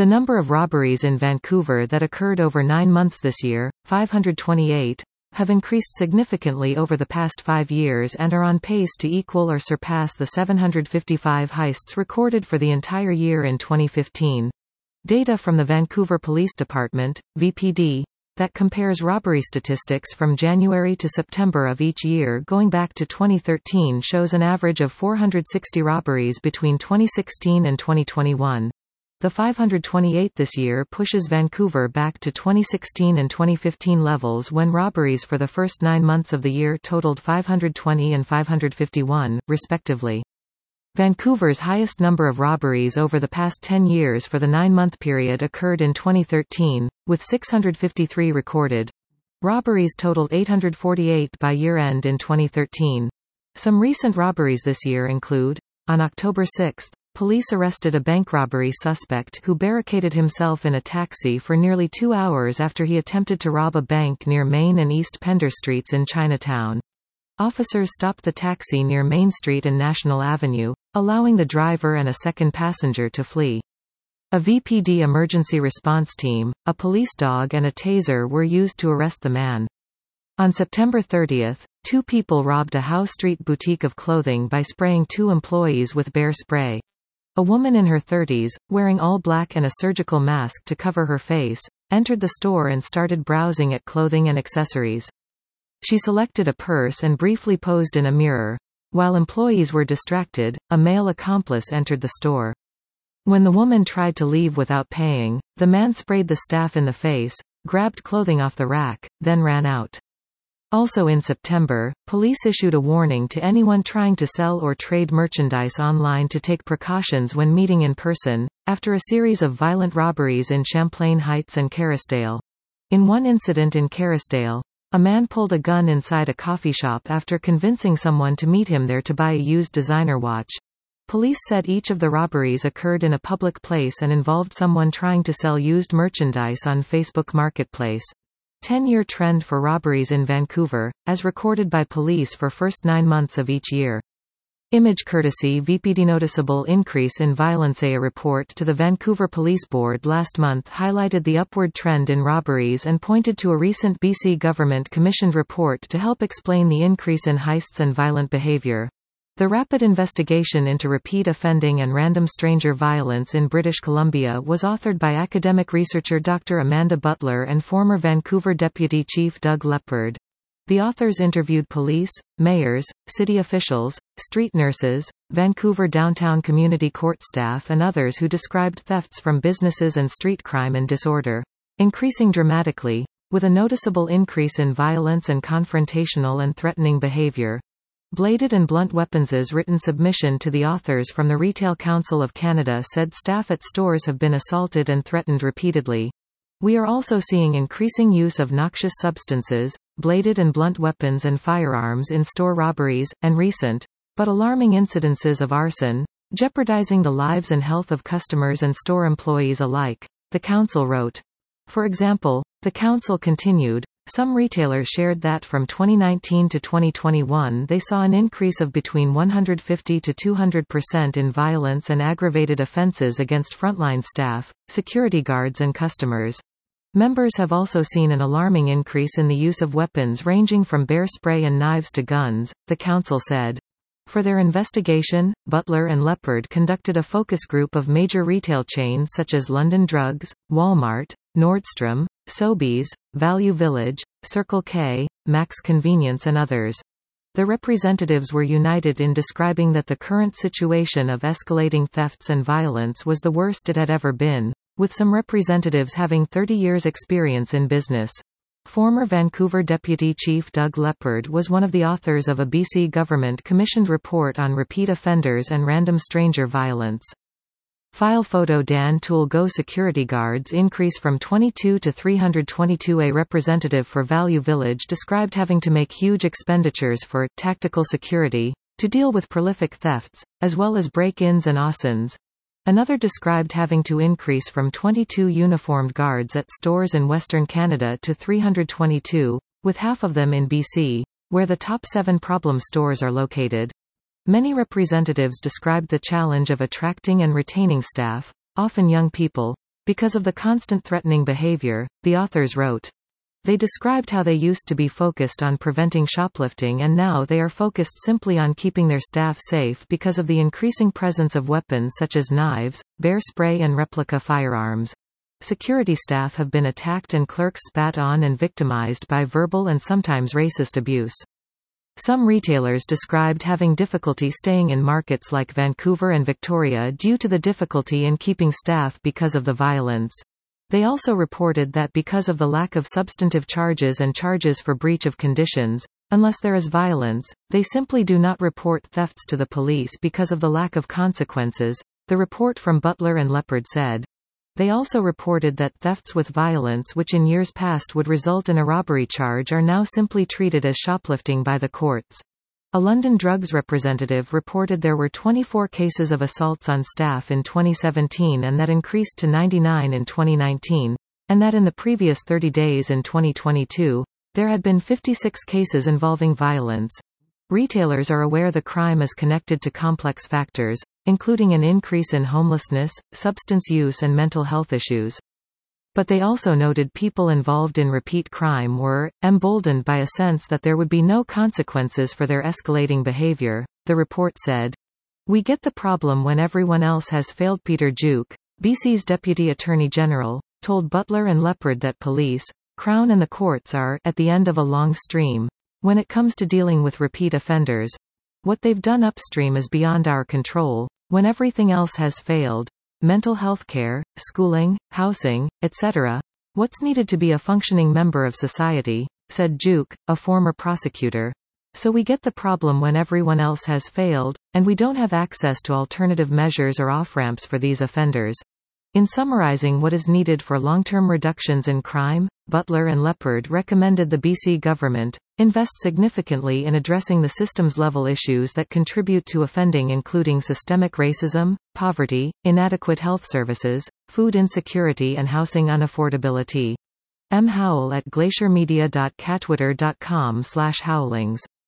The number of robberies in Vancouver that occurred over 9 months this year, 528, have increased significantly over the past 5 years and are on pace to equal or surpass the 755 heists recorded for the entire year in 2015. Data from the Vancouver Police Department, VPD, that compares robbery statistics from January to September of each year going back to 2013 shows an average of 460 robberies between 2016 and 2021. The 528 this year pushes Vancouver back to 2016 and 2015 levels when robberies for the first 9 months of the year totaled 520 and 551, respectively. Vancouver's highest number of robberies over the past 10 years for the 9-month period occurred in 2013, with 653 recorded. Robberies totaled 848 by year-end in 2013. Some recent robberies this year include, on October 6, police arrested a bank robbery suspect who barricaded himself in a taxi for nearly 2 hours after he attempted to rob a bank near Main and East Pender Streets in Chinatown. Officers stopped the taxi near Main Street and National Avenue, allowing the driver and a second passenger to flee. A VPD emergency response team, a police dog and a taser were used to arrest the man. On September 30, 2 people robbed a Howe Street boutique of clothing by spraying 2 employees with bear spray. A woman in her 30s, wearing all black and a surgical mask to cover her face, entered the store and started browsing at clothing and accessories. She selected a purse and briefly posed in a mirror. While employees were distracted, a male accomplice entered the store. When the woman tried to leave without paying, the man sprayed the staff in the face, grabbed clothing off the rack, then ran out. Also in September, police issued a warning to anyone trying to sell or trade merchandise online to take precautions when meeting in person, after a series of violent robberies in Champlain Heights and Kerrisdale. In one incident in Kerrisdale, a man pulled a gun inside a coffee shop after convincing someone to meet him there to buy a used designer watch. Police said each of the robberies occurred in a public place and involved someone trying to sell used merchandise on Facebook Marketplace. 10-year trend for robberies in Vancouver, as recorded by police for first 9 months of each year. Image courtesy VPD. Noticeable increase in violence. A report to the Vancouver Police Board last month highlighted the upward trend in robberies and pointed to a recent BC government commissioned report to help explain the increase in heists and violent behaviour. The rapid investigation into repeat offending and random stranger violence in British Columbia was authored by academic researcher Dr. Amanda Butler and former Vancouver Deputy Chief Doug Leppard. The authors interviewed police, mayors, city officials, street nurses, Vancouver Downtown Community Court staff and others who described thefts from businesses and street crime and disorder increasing dramatically, with a noticeable increase in violence and confrontational and threatening behaviour. Bladed and blunt weapons. Written submission to the authors from the Retail Council of Canada said staff at stores have been assaulted and threatened repeatedly. We are also seeing increasing use of noxious substances, bladed and blunt weapons and firearms in store robberies, and recent, but alarming incidences of arson, jeopardizing the lives and health of customers and store employees alike, the council wrote. For example, the council continued, some retailers shared that from 2019 to 2021 they saw an increase of between 150 to 200% in violence and aggravated offenses against frontline staff, security guards and customers. Members have also seen an alarming increase in the use of weapons ranging from bear spray and knives to guns, the council said. For their investigation, Butler and Leppard conducted a focus group of major retail chains such as London Drugs, Walmart, Nordstrom, Sobeys, Value Village, Circle K, Max Convenience and others. The representatives were united in describing that the current situation of escalating thefts and violence was the worst it had ever been, with some representatives having 30 years' experience in business. Former Vancouver Deputy Chief Doug Leppard was one of the authors of a BC government-commissioned report on repeat offenders and random stranger violence. File photo. Dan Tool. Go security guards increase from 22 to 322. A representative for Value Village described having to make huge expenditures for tactical security to deal with prolific thefts, as well as break-ins and arsons. Another described having to increase from 22 uniformed guards at stores in Western Canada to 322, with half of them in BC, where the top 7 problem stores are located. Many representatives described the challenge of attracting and retaining staff, often young people, Because of the constant threatening behavior, the authors wrote. They described how they used to be focused on preventing shoplifting and now they are focused simply on keeping their staff safe because of the increasing presence of weapons such as knives, bear spray and replica firearms. Security staff have been attacked and clerks spat on and victimized by verbal and sometimes racist abuse. Some retailers described having difficulty staying in markets like Vancouver and Victoria due to the difficulty in keeping staff because of the violence. They also reported that because of the lack of substantive charges and charges for breach of conditions, unless there is violence, they simply do not report thefts to the police because of the lack of consequences, the report from Butler and Leopard said. They also reported that thefts with violence which in years past would result in a robbery charge are now simply treated as shoplifting by the courts. A London drugs representative reported there were 24 cases of assaults on staff in 2017 and that increased to 99 in 2019, and that in the previous 30 days in 2022, there had been 56 cases involving violence. Retailers are aware the crime is connected to complex factors, including an increase in homelessness, substance use and mental health issues. But they also noted people involved in repeat crime were emboldened by a sense that there would be no consequences for their escalating behavior, the report said. We get the problem when everyone else has failed. Peter Duke, BC's Deputy Attorney General, told Butler and Leopard that police, Crown and the courts are at the end of a long stream. When it comes to dealing with repeat offenders, what they've done upstream is beyond our control. When everything else has failed, mental health care, schooling, housing, etc. What's needed to be a functioning member of society, said Duke, a former prosecutor. So we get the problem when everyone else has failed, and we don't have access to alternative measures or off-ramps for these offenders. In summarizing what is needed for long-term reductions in crime, Butler and Leopard recommended the BC government invest significantly in addressing the systems-level issues that contribute to offending, including systemic racism, poverty, inadequate health services, food insecurity and housing unaffordability. M. Howell at glaciermedia.catwitter.com/howlings